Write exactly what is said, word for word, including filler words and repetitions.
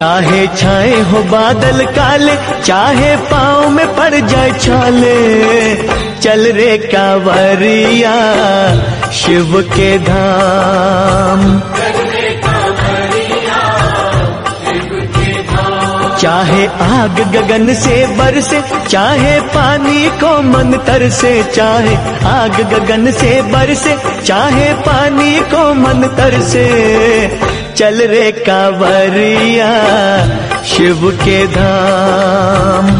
चाहे छाए हो बादल काले, चाहे पाँव में पड़ जाए छाले, चल रे कांवरिया शिव के धाम। चाहे आग गगन से बरसे, चाहे पानी को मन तरसे, चाहे आग गगन से बरसे, चाहे पानी को मन तरसे, चल रे कांवरिया शिव के धाम।